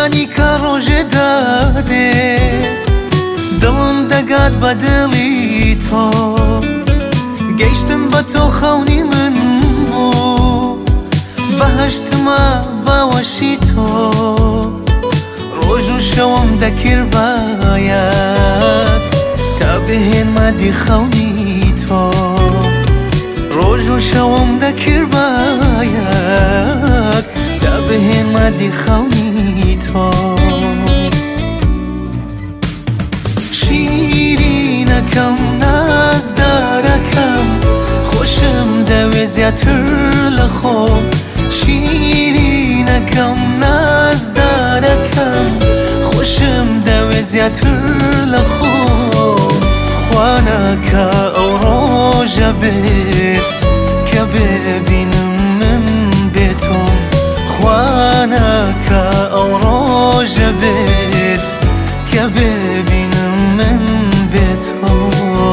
منی که روژ داده دلم دگاد بدلی تو گشتم با تو خونی من بو بهشت ما باوشی تو روز و شوم دکر باید تا بهن ما دی خونی تو روز و شوم دکر باید تا بهن ما دی خونی تو شیرینکم نازدارکم خوشم دوی زیادتر لخوم شیرینکم نازدارکم خوشم دوی زیادتر لخوم خوانکه او روژه بید که ببینم من بیتم خوانکه او روژه بید که ببینم من بیتم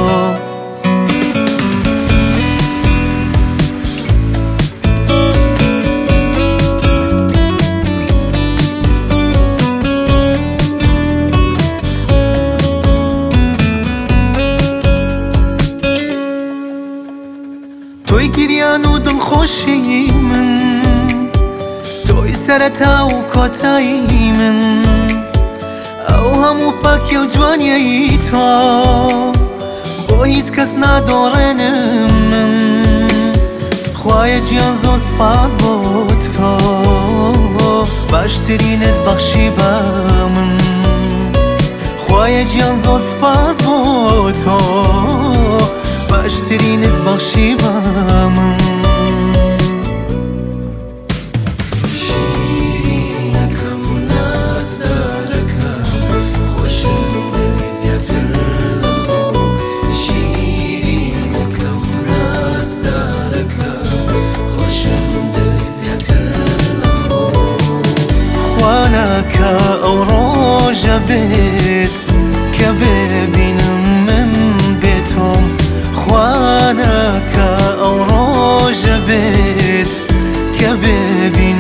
توی گریان و دلخوشی من توی سرتا و کتایی من او همو پاکی و جوانی تو با هیچ کس ندارنم من خواه جیان زو سپاس با تو باشترینت بخشی با من خواه جیان زو سپاس با تو باشترینت بخشی با من شیرینکم نازدارکم خوشم دوی زیادتر لخوم شیرینکم نازدارکم خوشم دوی زیادتر لخوم خوانکه او روژه بید که ببینم من بیتم خوانکه او روژه بید که ببینم